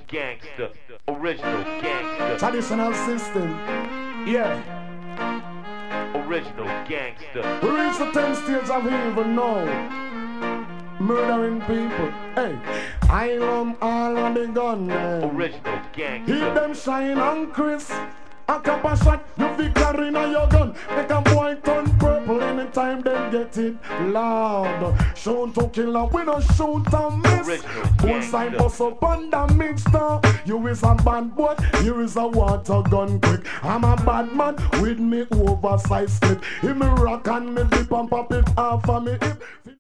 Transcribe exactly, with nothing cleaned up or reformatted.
gangster, original gangster, Traditional system. Yeah. original gangster, We reach the tenth stage of evil now. Murdering people. Hey, I love all of the gunmen. original Keep gangster, them shine on Chris. A couple shot, you fi carry na your gun. Make a boy turn purple anytime they get it loud. Shoot to kill and we don't shoot and miss. Original Both side gangster. bust up and the mixture. You is a bad boy, you is a water gun quick. I'm a bad man with me oversized clip. If me rock and me dip and pop it off of me hip.